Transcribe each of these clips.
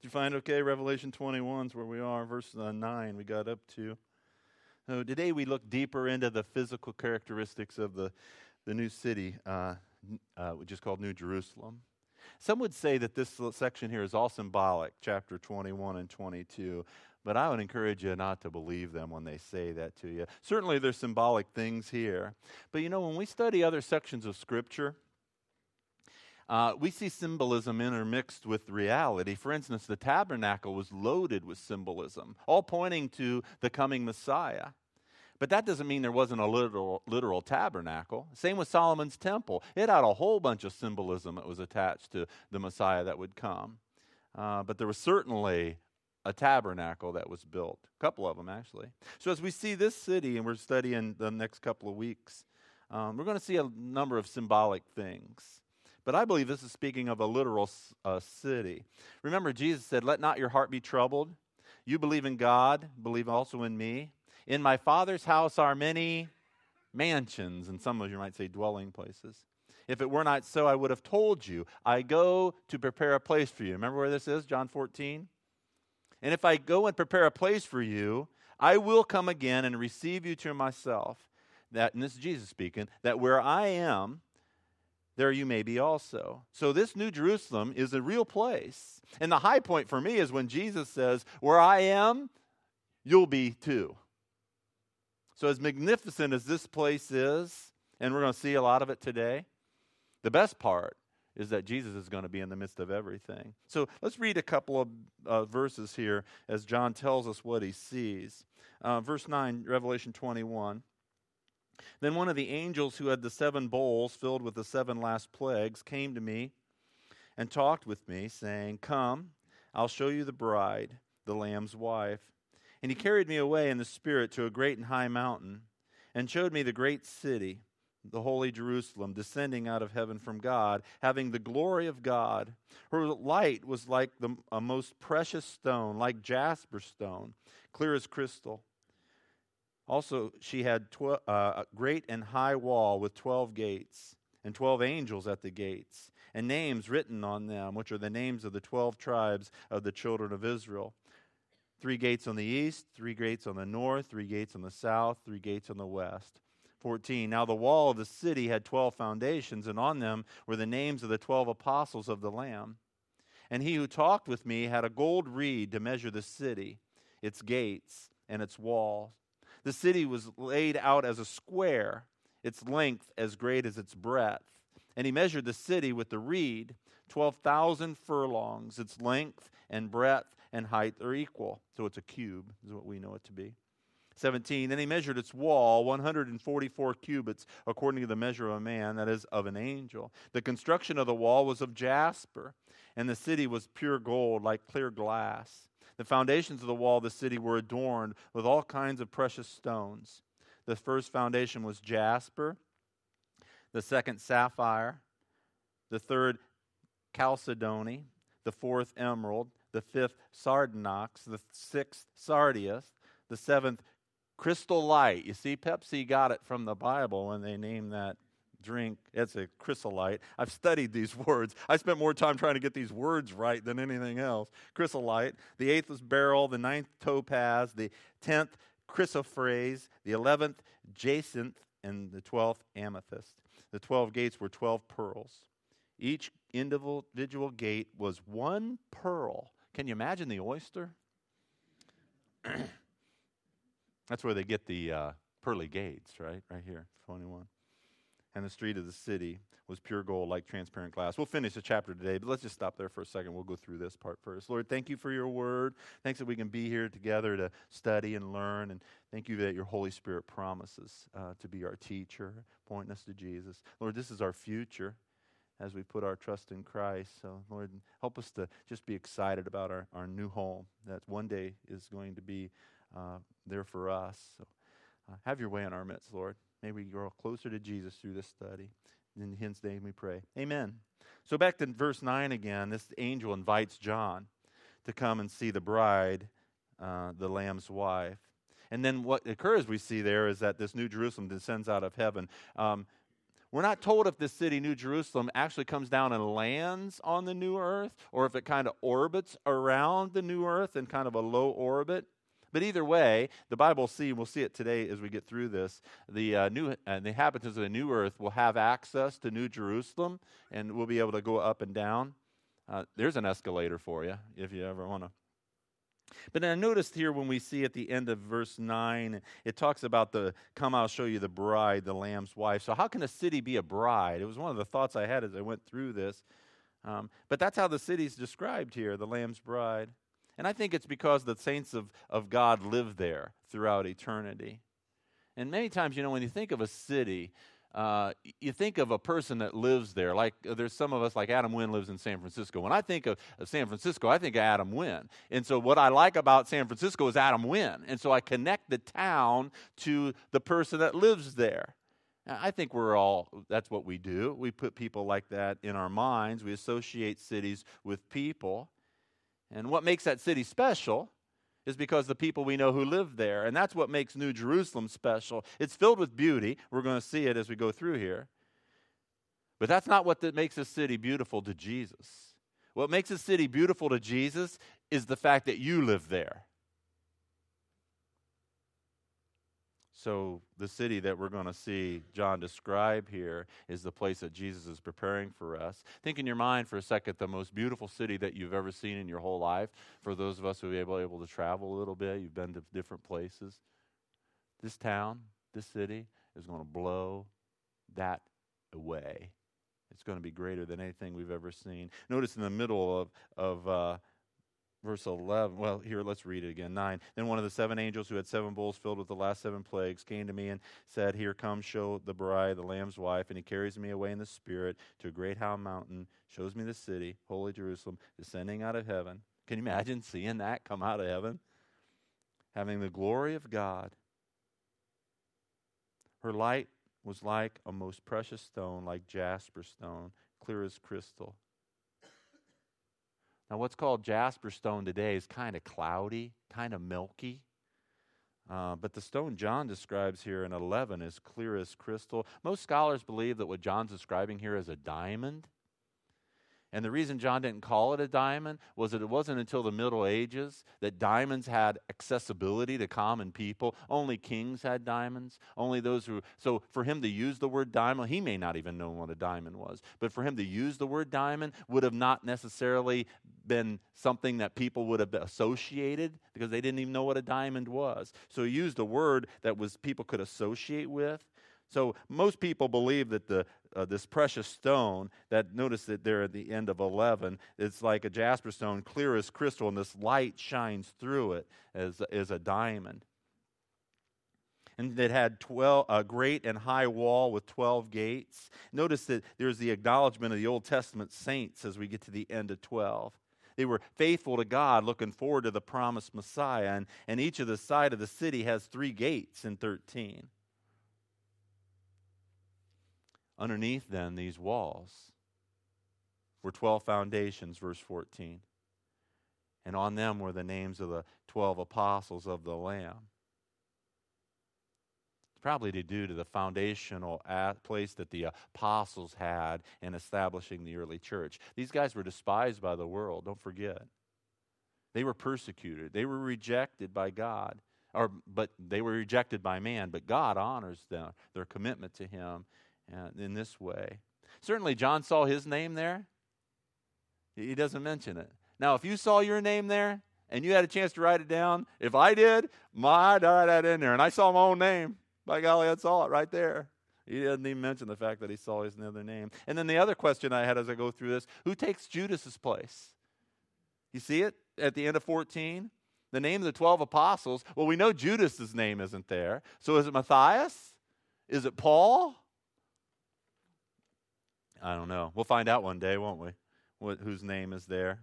Did you find okay? Revelation 21 is where we are, verse 9 we got up to. So today we look deeper into the physical characteristics of the new city, which is called New Jerusalem. Some would say that this section here is all symbolic, chapter 21 and 22, but I would encourage you not to believe them when they say that to you. Certainly there's symbolic things here, but when we study other sections of Scripture, we see symbolism intermixed with reality. For instance, the tabernacle was loaded with symbolism, all pointing to the coming Messiah. But that doesn't mean there wasn't a literal tabernacle. Same with Solomon's temple. It had a whole bunch of symbolism that was attached to the Messiah that would come. But there was certainly a tabernacle that was built. A couple of them, actually. So as we see this city, and we're studying the next couple of weeks, we're going to see a number of symbolic things. But I believe this is speaking of a literal city. Remember, Jesus said, "Let not your heart be troubled. You believe in God, believe also in me. In my Father's house are many mansions," and some of you might say dwelling places. "If it were not so, I would have told you. I go to prepare a place for you." Remember where this is, John 14? "And if I go and prepare a place for you, I will come again and receive you to myself." That, and this is Jesus speaking, "that where I am, there you may be also." So this New Jerusalem is a real place. And the high point for me is when Jesus says, "Where I am, you'll be too." So as magnificent as this place is, and we're going to see a lot of it today, the best part is that Jesus is going to be in the midst of everything. So let's read a couple of verses here as John tells us what he sees. Verse 9, Revelation 21. "Then one of the angels who had the 7 bowls filled with the 7 last plagues came to me and talked with me, saying, 'Come, I'll show you the bride, the Lamb's wife.' And he carried me away in the Spirit to a great and high mountain, and showed me the great city, the holy Jerusalem, descending out of heaven from God, having the glory of God. Her light was like a most precious stone, like jasper stone, clear as crystal. Also, she had a great and high wall with 12 gates, and 12 angels at the gates, and names written on them, which are the names of the 12 tribes of the children of Israel. 3 gates on the east, 3 gates on the north, 3 gates on the south, 3 gates on the west." 14, "Now the wall of the city had 12 foundations, and on them were the names of the 12 apostles of the Lamb. And he who talked with me had a gold reed to measure the city, its gates, and its walls. The city was laid out as a square, its length as great as its breadth. And he measured the city with the reed, 12,000 furlongs. Its length and breadth and height are equal." So it's a cube, is what we know it to be. 17, "Then he measured its wall, 144 cubits, according to the measure of a man, that is, of an angel. The construction of the wall was of jasper, and the city was pure gold, like clear glass. The foundations of the wall of the city were adorned with all kinds of precious stones. The first foundation was jasper, the second sapphire, the third chalcedony, the fourth emerald, the fifth sardonyx, the sixth sardius, the seventh crystal light." You see, Pepsi got it from the Bible when they named that drink. It's a chrysolite. I've studied these words. I spent more time trying to get these words right than anything else. Chrysolite. The 8th was beryl, the 9th topaz, the 10th chrysoprase, the 11th jacinth, and the 12th amethyst. The 12 gates were 12 pearls. Each individual gate was 1 pearl. Can you imagine the oyster? That's where they get the pearly gates, right? Right here, 21. "And the street of the city was pure gold, like transparent glass." We'll finish the chapter today, but let's just stop there for a second. We'll go through this part first. Lord, thank you for your word. Thanks that we can be here together to study and learn. And thank you that your Holy Spirit promises to be our teacher, pointing us to Jesus. Lord, this is our future as we put our trust in Christ. So, Lord, help us to just be excited about our new home that one day is going to be there for us. So, have your way in our midst, Lord. May we grow closer to Jesus through this study. In his name we pray. Amen. So back to verse 9 again, this angel invites John to come and see the bride, the Lamb's wife. And then what occurs, we see there, is that this New Jerusalem descends out of heaven. We're not told if this city, New Jerusalem, actually comes down and lands on the new earth, or if it kind of orbits around the new earth in kind of a low orbit. But either way, the Bible we'll see it today as we get through this, the inhabitants of the new earth will have access to New Jerusalem, and we'll be able to go up and down. There's an escalator for you if you ever want to. But I noticed here when we see at the end of verse 9, it talks about come I'll show you the bride, the Lamb's wife. So how can a city be a bride? It was one of the thoughts I had as I went through this. But that's how the city's described here, the Lamb's bride. And I think it's because the saints of God live there throughout eternity. And many times, when you think of a city, you think of a person that lives there. Like there's some of us, like Adam Wynn lives in San Francisco. When I think of San Francisco, I think of Adam Wynn. And so what I like about San Francisco is Adam Wynn. And so I connect the town to the person that lives there. Now, I think that's what we do. We put people like that in our minds. We associate cities with people. And what makes that city special is because the people we know who live there. And that's what makes New Jerusalem special. It's filled with beauty. We're going to see it as we go through here. But that's not what makes a city beautiful to Jesus. What makes a city beautiful to Jesus is the fact that you live there. So the city that we're going to see John describe here is the place that Jesus is preparing for us. Think in your mind for a second the most beautiful city that you've ever seen in your whole life. For those of us who are able to travel a little bit, you've been to different places. This town, this city is going to blow that away. It's going to be greater than anything we've ever seen. Notice in the middle of verse 11, well, here, let's read it again, 9. Then one of the 7 angels who had 7 bowls filled with the last 7 plagues came to me and said, here comes, show the bride, the Lamb's wife. And he carries me away in the Spirit to a great high mountain, shows me the city, holy Jerusalem, descending out of heaven. Can you imagine seeing that come out of heaven? Having the glory of God. Her light was like a most precious stone, like jasper stone, clear as crystal. Now, what's called jasper stone today is kind of cloudy, kind of milky. But the stone John describes here in 11 is clear as crystal. Most scholars believe that what John's describing here is a diamond. And the reason John didn't call it a diamond was that it wasn't until the Middle Ages that diamonds had accessibility to common people. Only kings had diamonds. So for him to use the word diamond, he may not even know what a diamond was. But for him to use the word diamond would have not necessarily been something that people would have associated because they didn't even know what a diamond was. So he used a word that people could associate with. So most people believe that this precious stone, that notice that there at the end of 11, it's like a jasper stone, clear as crystal, and this light shines through it as a diamond. And it had a great and high wall with 12 gates. Notice that there's the acknowledgement of the Old Testament saints as we get to the end of 12. They were faithful to God, looking forward to the promised Messiah. And each of the side of the city has 3 gates in 13. Underneath, then, these walls were 12 foundations, verse 14. And on them were the names of the 12 apostles of the Lamb. It's probably due to the foundational place that the apostles had in establishing the early church. These guys were despised by the world, don't forget. They were persecuted. They were rejected by God. But they were rejected by man, but God honors them, their commitment to him in this way. Certainly, John saw his name there. He doesn't mention it. Now, if you saw your name there and you had a chance to write it down, if I did, I'd write that in there. And I saw my own name. By golly, I saw it right there. He doesn't even mention the fact that he saw his other name. And then the other question I had as I go through this, who takes Judas's place? You see it at the end of 14? The name of the 12 apostles. Well, we know Judas's name isn't there. So is it Matthias? Is it Paul? I don't know. We'll find out one day, won't we? Whose name is there.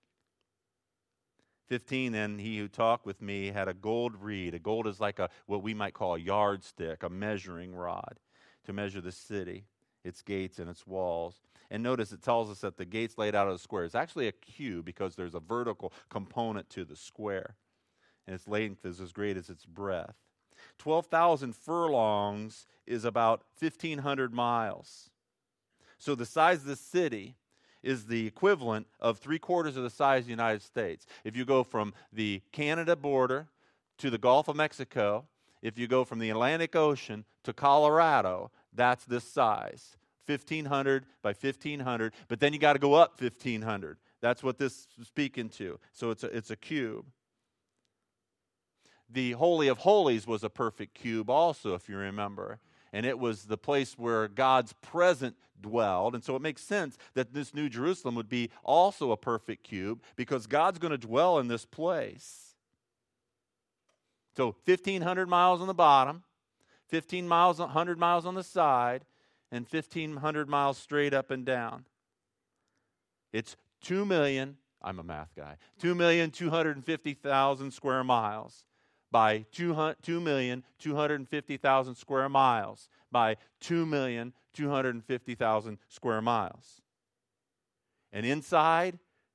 15, then he who talked with me had a gold reed. A gold is like what we might call a yardstick, a measuring rod, to measure the city, its gates and its walls. And notice it tells us that the gates laid out of the square. It's actually a cube because there's a vertical component to the square. And its length is as great as its breadth. 12,000 furlongs is about 1,500 miles. So the size of the city is the equivalent of 3/4 of the size of the United States. If you go from the Canada border to the Gulf of Mexico, if you go from the Atlantic Ocean to Colorado, that's this size, 1,500 by 1,500. But then you got to go up 1,500. That's what this is speaking to. So it's a cube. The Holy of Holies was a perfect cube also, if you remember. And it was the place where God's presence dwelled. And so it makes sense that this New Jerusalem would be also a perfect cube because God's going to dwell in this place. So 1,500 miles on the bottom, 100 miles on the side, and 1,500 miles straight up and down. It's 2 million, I'm a math guy, 2,250,000 square miles by 2,250,000 square miles by 2,250,000 square miles. And inside,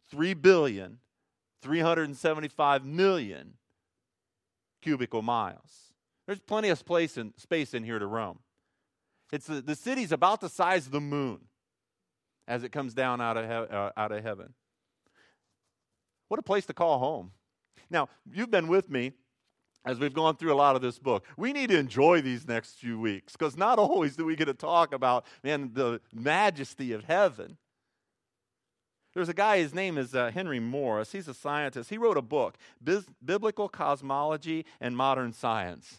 3,375,000,000 cubical miles. There's plenty of space in here to roam. The city's about the size of the moon as it comes down out of heaven. What a place to call home. Now, you've been with me as we've gone through a lot of this book. We need to enjoy these next few weeks because not always do we get to talk about, the majesty of heaven. There's a guy, his name is Henry Morris. He's a scientist. He wrote a book, Biblical Cosmology and Modern Science.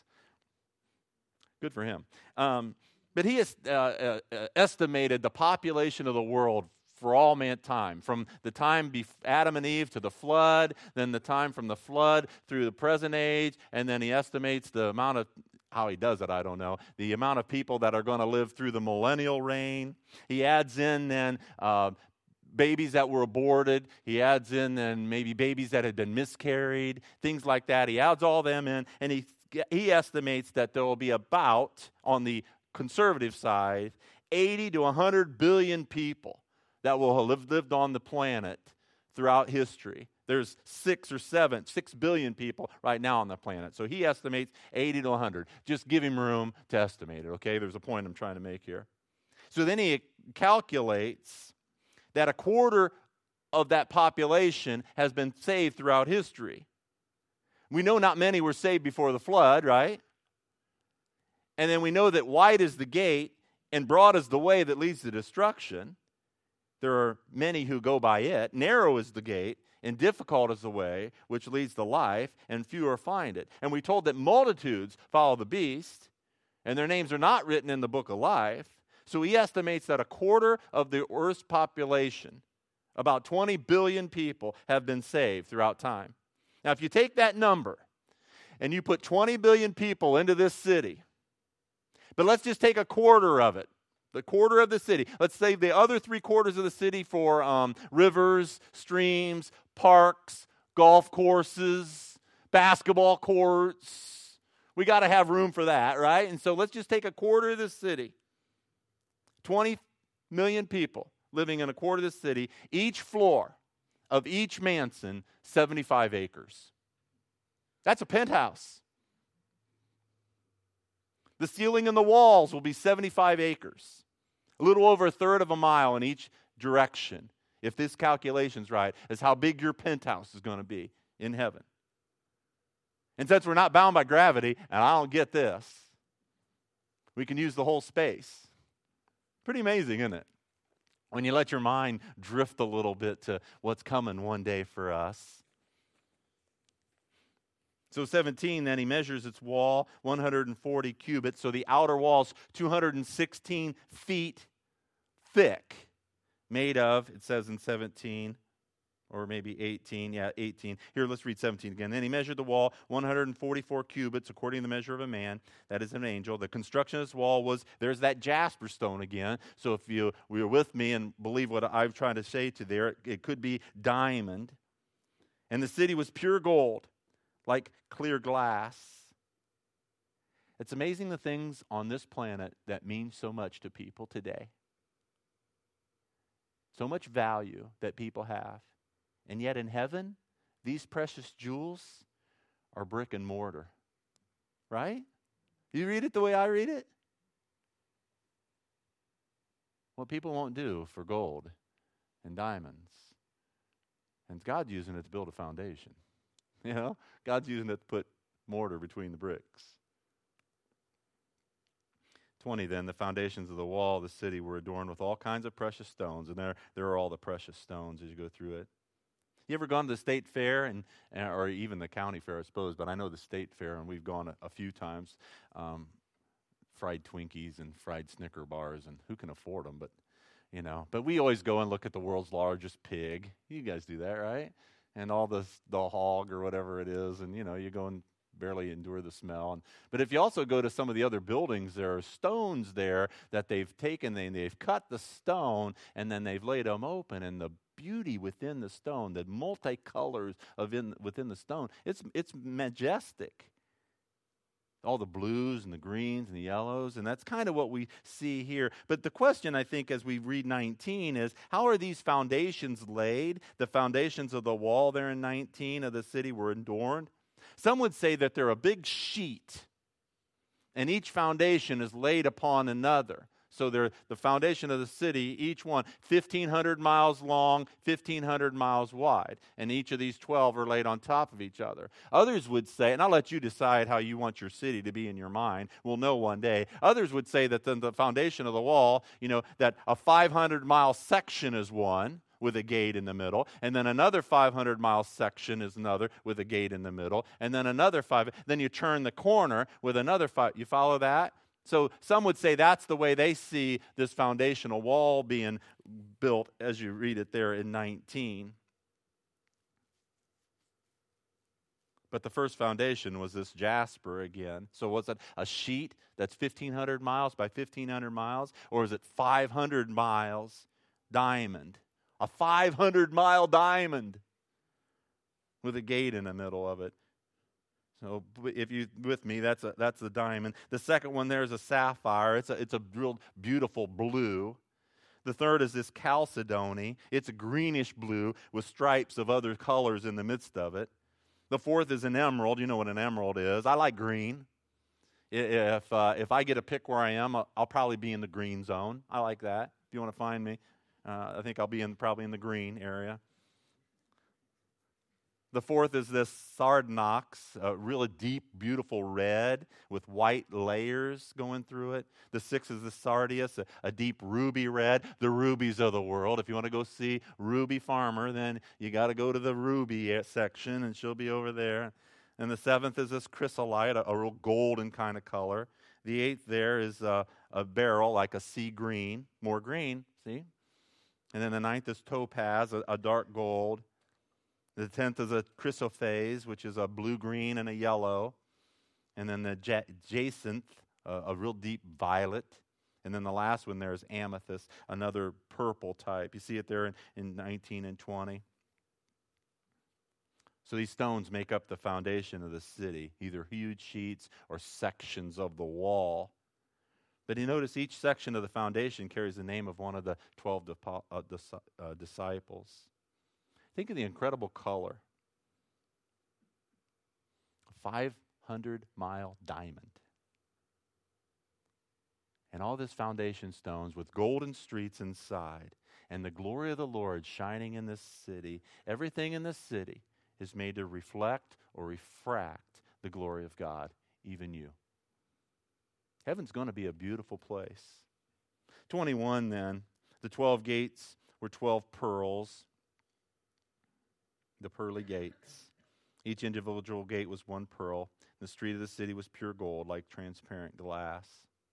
Good for him. But he has estimated the population of the world for all mankind, from the time Adam and Eve to the flood, then the time from the flood through the present age, and then he estimates the amount of, how he does it, I don't know, the amount of people that are going to live through the millennial reign. He adds in then babies that were aborted. He adds in then maybe babies that had been miscarried, things like that. He adds all them in, and he estimates that there will be about, on the conservative side, 80 to 100 billion people that will have lived on the planet throughout history. There's 6 billion people right now on the planet. So he estimates 80 to 100. Just give him room to estimate it, okay? There's a point I'm trying to make here. So then he calculates that 1/4 of that population has been saved throughout history. We know not many were saved before the flood, right? And then we know that wide is the gate and broad is the way that leads to destruction. There are many who go by it. Narrow is the gate, and difficult is the way which leads to life, and fewer find it. And we told that multitudes follow the beast, and their names are not written in the book of life. So he estimates that 1/4 of the earth's population, about 20 billion people, have been saved throughout time. Now, if you take that number and you put 20 billion people into this city, but let's just take 1/4 of it. The 1/4 of the city. Let's save the other 3/4 of the city for rivers, streams, parks, golf courses, basketball courts. We got to have room for that, right? And so let's just take 1/4 of the city. 20 million people living in 1/4 of the city. Each floor of each mansion, 75 acres. That's a penthouse. The ceiling and the walls will be 75 acres. A little over 1/3 of a mile in each direction, if this calculation's right, is how big your penthouse is going to be in heaven. And since we're not bound by gravity, and I don't get this, we can use the whole space. Pretty amazing, isn't it? When you let your mind drift a little bit to what's coming one day for us. So 17, then he measures its wall, 140 cubits. So the outer wall's 216 feet thick, made of, it says in 17, or maybe 18. Yeah, 18. Here, let's read 17 again. Then he measured the wall, 144 cubits, according to the measure of a man. That is an angel. The construction of this wall was, there's that jasper stone again. So if you were with me and believe what I'm trying to say to there, it could be diamond. And the city was pure gold, like clear glass. It's amazing the things on this planet that mean so much to people today. So much value that people have. And yet in heaven, these precious jewels are brick and mortar. Right? You read it the way I read it? what people won't do for gold and diamonds. And God's using it to build a foundation. You know, God's using it to put mortar between the bricks. 20, then, the foundations of the wall of the city were adorned with all kinds of precious stones. And there are all the precious stones as you go through it. You ever gone to the state fair, or even the county fair, I suppose, but I know the state fair, and we've gone a few times. Fried Twinkies and fried Snicker bars, and who can afford them? But we always go and look at the world's largest pig. You guys do that, right? And all the hog or whatever it is, and you go and barely endure the smell. But if you also go to some of the other buildings, there are stones there that they've taken, they've cut the stone, and then they've laid them open, and the beauty within the stone, the multicolors within the stone, it's majestic. All the blues and the greens and the yellows, and that's kind of what we see here. But the question, I think, as we read 19 is, how are these foundations laid? The foundations of the wall there in 19 of the city were adorned. Some would say that they're a big sheet, and each foundation is laid upon another. So they're the foundation of the city, each one 1,500 miles long, 1,500 miles wide. And each of these 12 are laid on top of each other. Others would say, and I'll let you decide how you want your city to be in your mind. We'll know one day. Others would say that the foundation of the wall, that a 500-mile section is one, with a gate in the middle, and then another 500-mile section is another with a gate in the middle, and then another 5, then you turn the corner with another 5. You follow that? So some would say that's the way they see this foundational wall being built as you read it there in 19. But the first foundation was this jasper again. So was it a sheet that's 1,500 miles by 1,500 miles? Or is it 500 miles diamond? A 500-mile diamond with a gate in the middle of it. So if you with me, that's the diamond. The second one there is a sapphire. It's a real beautiful blue. The third is this chalcedony. It's a greenish blue with stripes of other colors in the midst of it. The fourth is an emerald. You know what an emerald is. I like green. If I get to pick where I am, I'll probably be in the green zone. I like that. If you want to find me, I think I'll be probably in the green area. The fourth is this sardonyx, a really deep, beautiful red with white layers going through it. The sixth is the sardius, a deep ruby red, the rubies of the world. If you want to go see Ruby Farmer, then you got to go to the ruby section, and she'll be over there. And the seventh is this chrysolite, a real golden kind of color. The eighth there is a beryl, like a sea green, more green, see? And then the ninth is topaz, a dark gold. The 10th is a chrysoprase, which is a blue-green and a yellow. And then the jacinth, a real deep violet. And then the last one there is amethyst, another purple type. You see it there in 19 and 20. So these stones make up the foundation of the city, either huge sheets or sections of the wall. But you notice each section of the foundation carries the name of one of the 12 disciples. Think of the incredible color. A 500-mile diamond. And all this foundation stones with golden streets inside. And the glory of the Lord shining in this city. Everything in this city is made to reflect or refract the glory of God, even you. Heaven's going to be a beautiful place. 21 then, the 12 gates were 12 pearls. The pearly gates. Each individual gate was one pearl. The street of the city was pure gold, like transparent glass.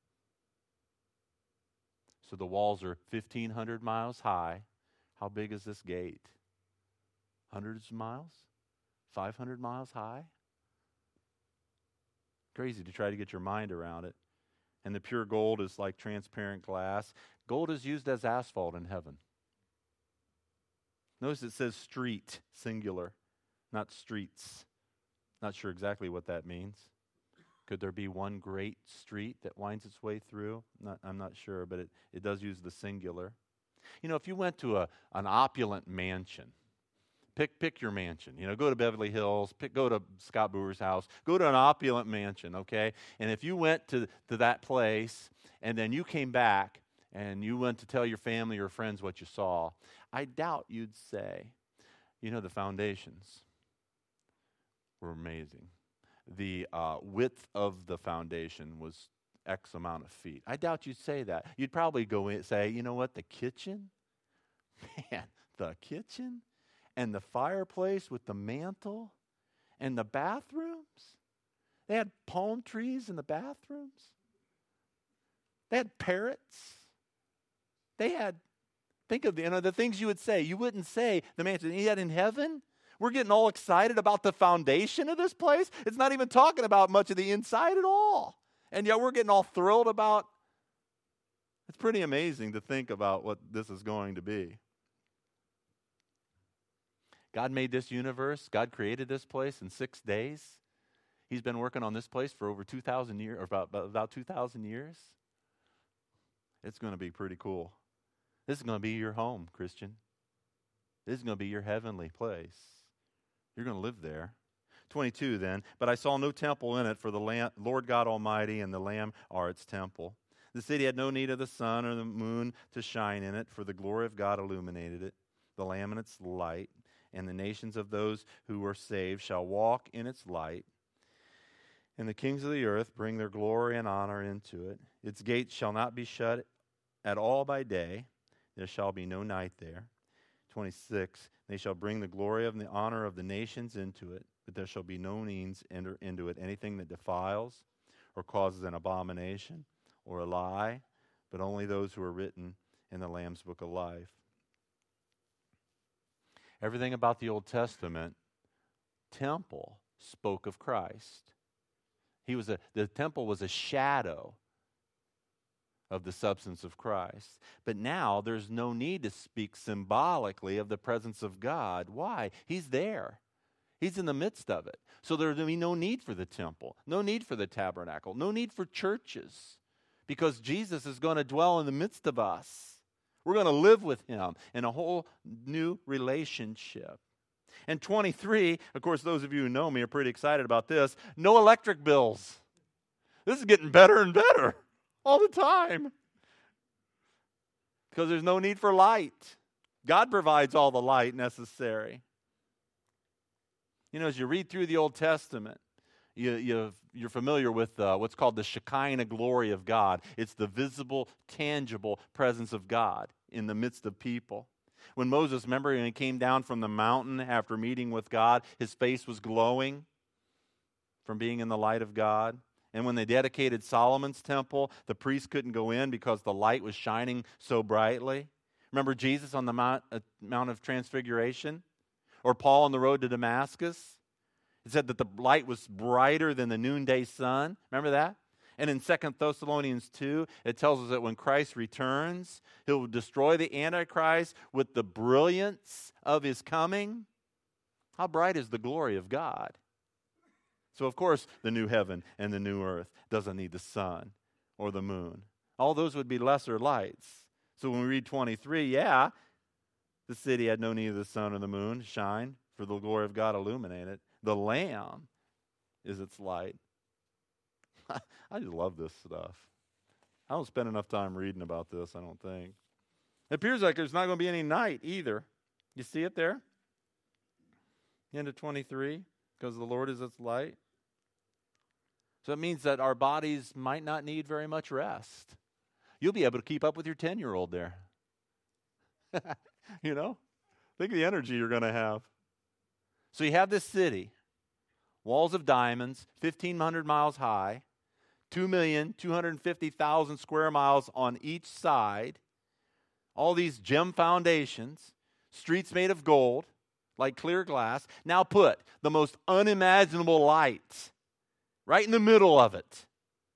So the walls are 1,500 miles high. How big is this gate? Hundreds of miles? 500 miles high? Crazy to try to get your mind around it. And the pure gold is like transparent glass. Gold is used as asphalt in heaven. Notice it says street, singular, not streets. Not sure exactly what that means. Could there be one great street that winds its way through? I'm not sure, but it does use the singular. You know, if you went to an opulent mansion, pick your mansion. You know, go to Beverly Hills, go to Scott Brewer's house, go to an opulent mansion, okay? And if you went to that place and then you came back and you went to tell your family or friends what you saw, I doubt you'd say, the foundations were amazing. The width of the foundation was X amount of feet. I doubt you'd say that. You'd probably go in and say, you know what, the kitchen? Man, the kitchen? And the fireplace with the mantle? And the bathrooms? They had palm trees in the bathrooms. They had parrots. They had, think of the things you would say. You wouldn't say the mansion. Yet in heaven, we're getting all excited about the foundation of this place. It's not even talking about much of the inside at all. And yet we're getting all thrilled about. It's pretty amazing to think about what this is going to be. God made this universe. God created this place in 6 days. He's been working on this place for over 2,000 years, or about 2,000 years. It's going to be pretty cool. This is going to be your home, Christian. This is going to be your heavenly place. You're going to live there. 22 then, but I saw no temple in it, for the Lord God Almighty and the Lamb are its temple. The city had no need of the sun or the moon to shine in it, for the glory of God illuminated it, the Lamb in its light, and the nations of those who are saved shall walk in its light. And the kings of the earth bring their glory and honor into it. Its gates shall not be shut at all by day. There shall be no night there. 26, they shall bring the glory and the honor of the nations into it, but there shall be no means enter into it anything that defiles or causes an abomination or a lie, but only those who are written in the Lamb's book of life. Everything about the Old Testament temple spoke of Christ. The temple was a shadow of the substance of Christ. But now there's no need to speak symbolically of the presence of God. Why? He's there. He's in the midst of it. So there'll be no need for the temple, no need for the tabernacle, no need for churches, because Jesus is going to dwell in the midst of us. We're going to live with him in a whole new relationship. And 23, of course, those of you who know me are pretty excited about this. No electric bills. This is getting better and better all the time, because there's no need for light. God provides all the light necessary. As you read through the Old Testament, you're familiar with what's called the Shekinah glory of God. It's the visible, tangible presence of God in the midst of people. When Moses, remember, when he came down from the mountain after meeting with God, his face was glowing from being in the light of God. And when they dedicated Solomon's temple, the priest couldn't go in because the light was shining so brightly. Remember Jesus on the Mount of Transfiguration? Or Paul on the road to Damascus? It said that the light was brighter than the noonday sun. Remember that? And in 2 Thessalonians 2, it tells us that when Christ returns, he'll destroy the Antichrist with the brilliance of his coming. How bright is the glory of God? So, of course, the new heaven and the new earth doesn't need the sun or the moon. All those would be lesser lights. So when we read 23, the city had no need of the sun or the moon to shine, for the glory of God illuminate it. The Lamb is its light. I just love this stuff. I don't spend enough time reading about this, I don't think. It appears like there's not going to be any night either. You see it there? End of 23, because the Lord is its light. So it means that our bodies might not need very much rest. You'll be able to keep up with your 10-year-old there. Think of the energy you're going to have. So you have this city, walls of diamonds, 1,500 miles high, 2,250,000 square miles on each side, all these gem foundations, streets made of gold, like clear glass. Now put the most unimaginable lights right in the middle of it.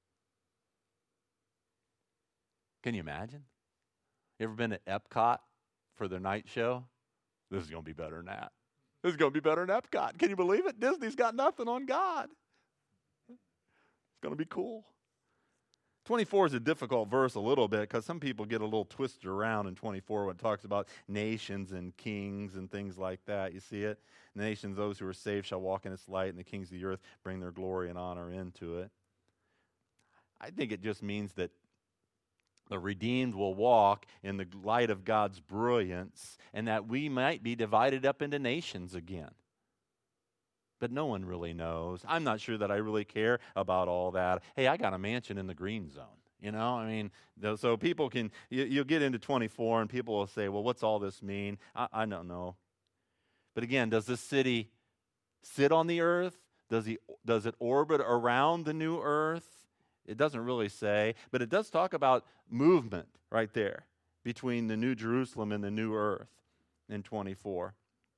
Can you imagine? You ever been to Epcot for their night show? This is going to be better than that. This is going to be better than Epcot. Can you believe it? Disney's got nothing on God. It's going to be cool. 24 is a difficult verse a little bit because some people get a little twisted around in 24 when it talks about nations and kings and things like that. You see it? The nations, those who are saved, shall walk in its light, and the kings of the earth bring their glory and honor into it. I think it just means that The redeemed will walk in the light of God's brilliance, and that we might be divided up into nations again. But no one really knows. I'm not sure that I really care about all that. Hey, I got a mansion in the green zone. So people can, you'll get into 24 and people will say, well, what's all this mean? I don't know. But again, does this city sit on the earth? Does it orbit around the new earth? It doesn't really say, but it does talk about movement right there between the new Jerusalem and the new earth in 24.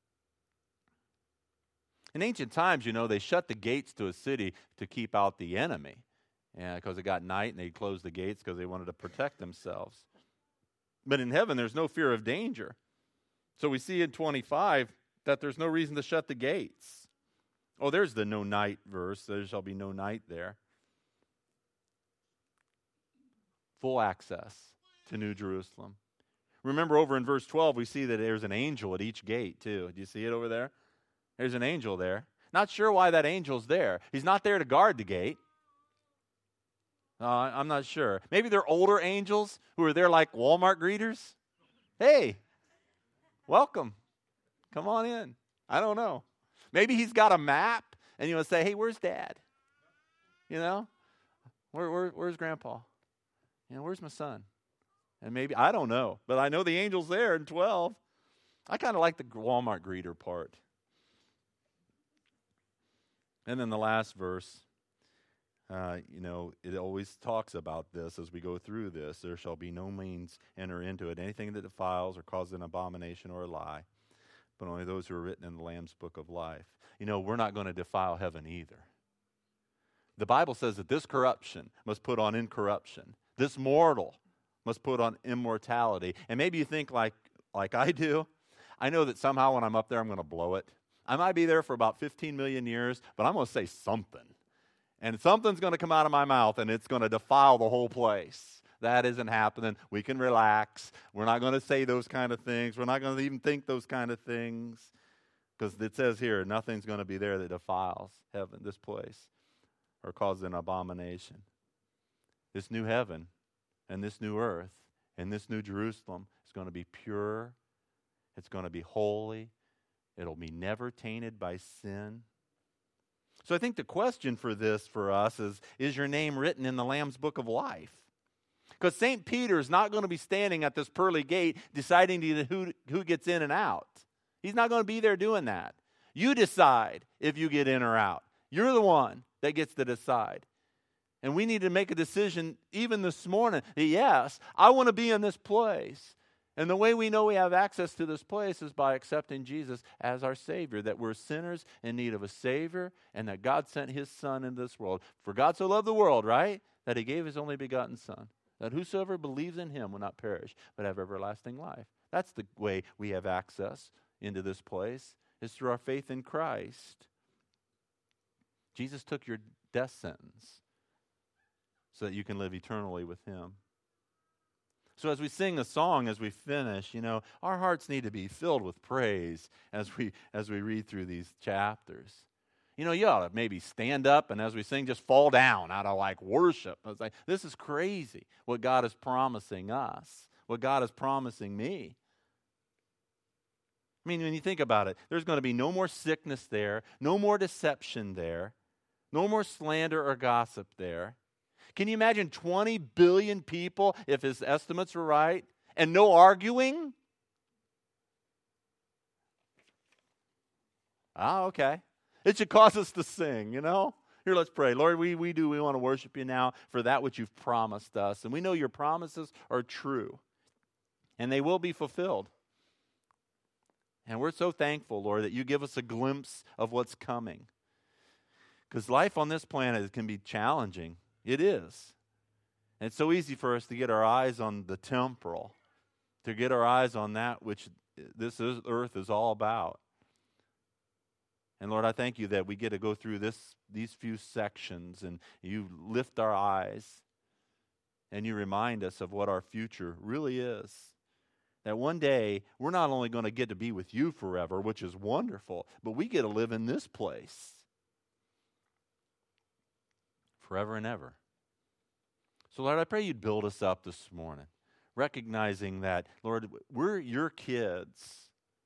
In ancient times, they shut the gates to a city to keep out the enemy. Because it got night and they'd close the gates because they wanted to protect themselves. But in heaven, there's no fear of danger. So we see in 25 that there's no reason to shut the gates. Oh, there's the no night verse. There shall be no night there. Full access to New Jerusalem. Remember over in verse 12, we see that there's an angel at each gate too. Do you see it over there? There's an angel there. Not sure why that angel's there. He's not there to guard the gate. I'm not sure. Maybe they're older angels who are there like Walmart greeters. Hey, welcome. Come on in. I don't know. Maybe he's got a map and you want to say, hey, where's Dad? Where's Grandpa? Where's my son? And maybe, I don't know. But I know the angel's there in 12. I kind of like the Walmart greeter part. And then the last verse. It always talks about this as we go through this. There shall be no means enter into it, anything that defiles or causes an abomination or a lie, but only those who are written in the Lamb's book of life. We're not going to defile heaven either. The Bible says that this corruption must put on incorruption. This mortal must put on immortality. And maybe you think like I do. I know that somehow when I'm up there, I'm going to blow it. I might be there for about 15 million years, but I'm going to say something. And something's going to come out of my mouth, and it's going to defile the whole place. That isn't happening. We can relax. We're not going to say those kind of things. We're not going to even think those kind of things. Because it says here, nothing's going to be there that defiles heaven, this place, or causes an abomination. This new heaven and this new earth and this new Jerusalem is going to be pure. It's going to be holy. It'll be never tainted by sin. So I think the question for us is your name written in the Lamb's book of life? Because St. Peter is not going to be standing at this pearly gate deciding who gets in and out. He's not going to be there doing that. You decide if you get in or out. You're the one that gets to decide. And we need to make a decision even this morning. Yes, I want to be in this place. And the way we know we have access to this place is by accepting Jesus as our Savior, that we're sinners in need of a Savior, and that God sent His Son into this world. For God so loved the world, right, that He gave His only begotten Son, that whosoever believes in Him will not perish, but have everlasting life. That's the way we have access into this place, is through our faith in Christ. Jesus took your death sentence so that you can live eternally with Him. So as we sing a song, as we finish, our hearts need to be filled with praise as we read through these chapters. You ought to maybe stand up and as we sing, just fall down out of worship. I was like, this is crazy what God is promising us, what God is promising me. I mean, when you think about it, there's going to be no more sickness there, no more deception there, no more slander or gossip there. Can you imagine 20 billion people, if his estimates are right, and no arguing? Okay. It should cause us to sing, Here, let's pray. Lord, we want to worship you now for that which you've promised us. And we know your promises are true, and they will be fulfilled. And we're so thankful, Lord, that you give us a glimpse of what's coming. Because life on this planet can be challenging. It is. And it's so easy for us to get our eyes on the temporal, to get our eyes on that which this earth is all about. And Lord, I thank you that we get to go through these few sections, and you lift our eyes, and you remind us of what our future really is. That one day, we're not only going to get to be with you forever, which is wonderful, but we get to live in this place forever and ever. So, Lord, I pray you'd build us up this morning, recognizing that, Lord, we're your kids.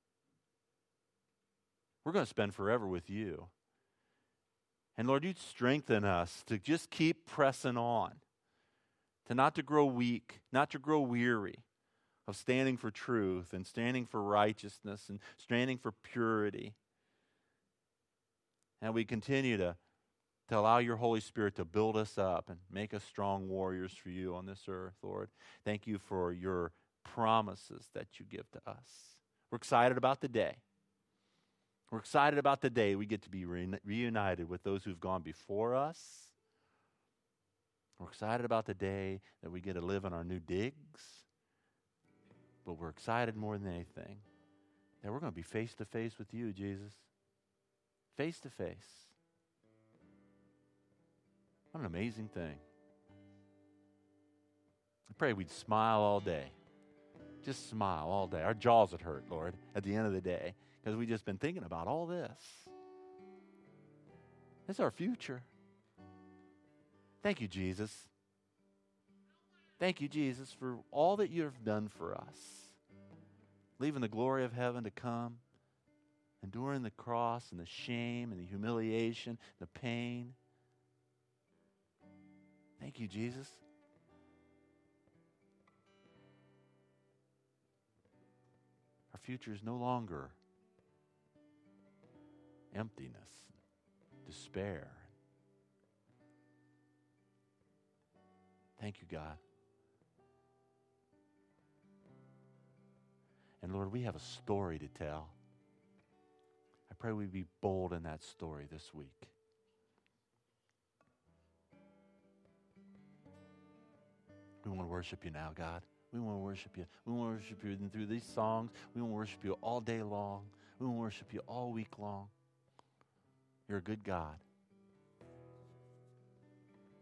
We're going to spend forever with you. And Lord, you'd strengthen us to just keep pressing on, to not to grow weak, not to grow weary of standing for truth and standing for righteousness and standing for purity. And we continue to allow your Holy Spirit to build us up and make us strong warriors for you on this earth, Lord. Thank you for your promises that you give to us. We're excited about the day. We're excited about the day we get to be reunited with those who've gone before us. We're excited about the day that we get to live in our new digs. But we're excited more than anything that we're going to be face to face with you, Jesus. Face to face. What an amazing thing. I pray we'd smile all day. Just smile all day. Our jaws would hurt, Lord, at the end of the day, because we've just been thinking about all this. This is our future. Thank you, Jesus. Thank you, Jesus, for all that you have done for us. Leaving the glory of heaven to come, enduring the cross and the shame and the humiliation, the pain. Thank you, Jesus. Our future is no longer emptiness, despair. Thank you, God. And Lord, we have a story to tell. I pray we be bold in that story this week. We want to worship you now, God. We want to worship you. We want to worship you through these songs. We want to worship you all day long. We want to worship you all week long. You're a good God.